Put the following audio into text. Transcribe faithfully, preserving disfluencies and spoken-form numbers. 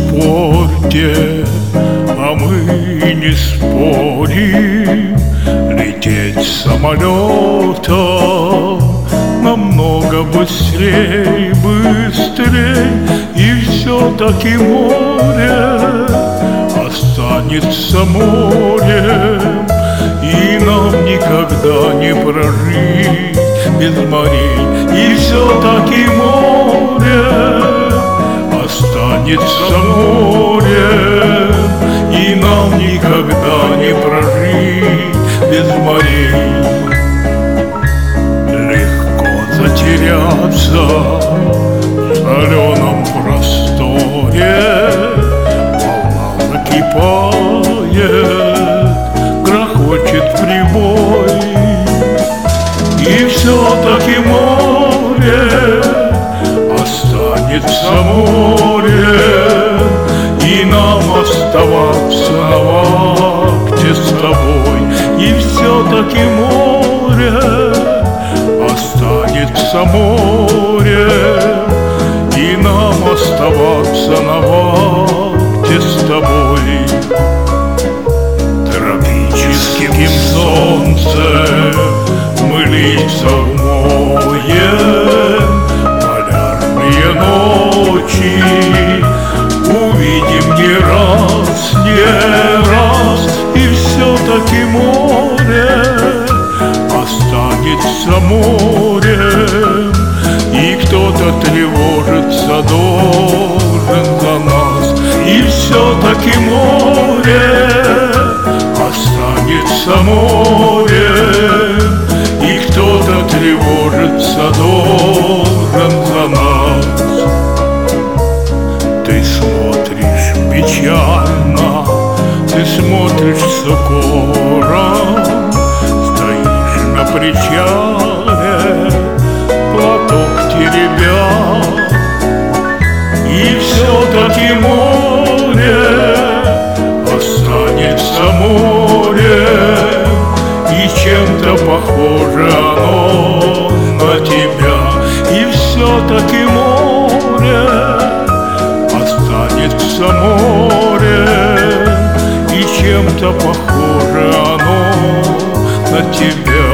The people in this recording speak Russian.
спорьте, а мы не спорим. Лететь самолетом намного быстрей, быстрей, и все-таки море останется морем, и нам никогда не прожить без морей. И все-таки море останется морем, и нам никогда не прожить без морей. Легко затеряться в соленом просторе, волна закипает, грохочет прибой, и все-таки море останется морем, и нам оставаться на вахте с тобой. И все-таки море останется морем, и нам оставаться на вахте с тобой. Тропическим солнцем мы лица умоем, полярные ночи увидим не раз, не раз, и все-таки море останется морем, и кто-то тревожится должен за нас. И все-таки море останется морем, и кто-то тревожится должен за нас. Ты смотришь печально, ты смотришь с укором, стоишь на причале, платок теребя, и все-таки море останется морем, и чем-то похоже оно на тебя. И все-таки море останется морем, и чем-то похоже оно на тебя.